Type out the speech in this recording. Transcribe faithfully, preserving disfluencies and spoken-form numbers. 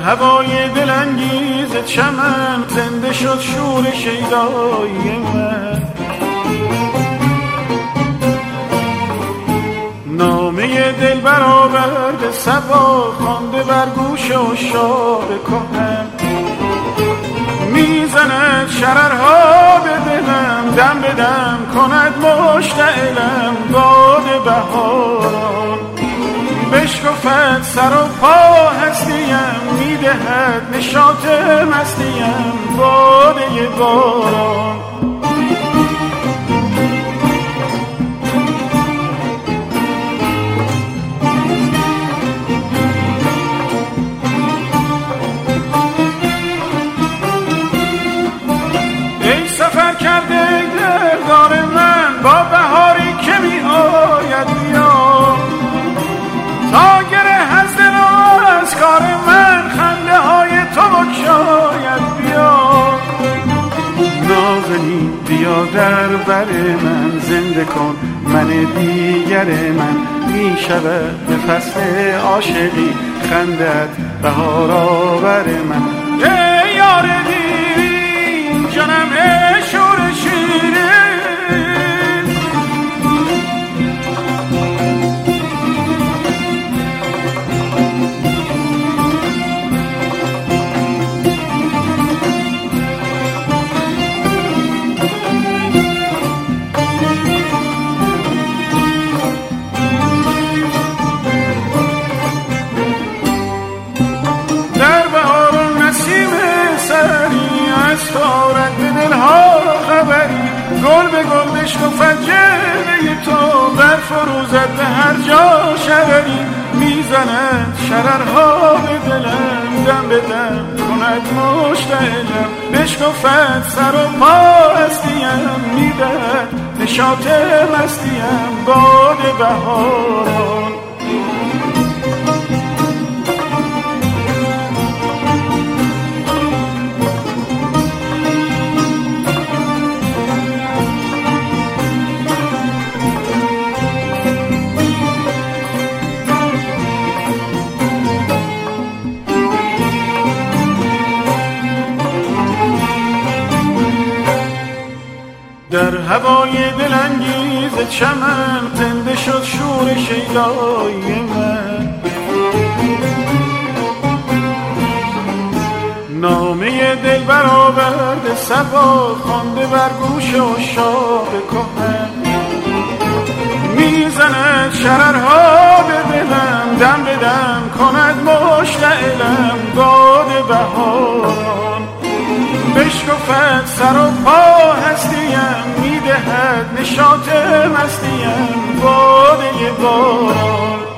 هوای دلانگیز چمن زنده شد شور شیدای من. نامه دل برآورده صبا خوانده بر گوش عشاق کهن. میزند شررها به دلم دم به دم کند مشتعلم باد بهاران. بشکفد سر و پا هستیم میدهد نشاط مستیم باده باران. ای سفر کرده دلدار من با بهاری که می آید بیا. تا گره از دل و از کار من خنده های تو بگشاید بیا. نازنین بیا در بر من زنده کن من دیگر من. می شود به فصل عاشقی خندت بهار آور من. ای یار دیرین جانم ای شور شیرین. تارد به دلها خبری گل به گل بشکفد جلوه تو بر فروزد به هر جا شرری. میزند شررها به دلم دم به دم کند مشتعلم. بشکفد سر و پا هستیم میدهد نشاط مستیم باد بهاران. در هوای دلانگیز چمن زنده شد شور شیدای من. نامه دل برآورده صبا خوانده بر گوش عشاق کهن. میزند شررها به دلم دم به دم کند مشتعلم باد بهاران. بشکفد سر و پا هستیم میدهد نشاط مستیم باده باران.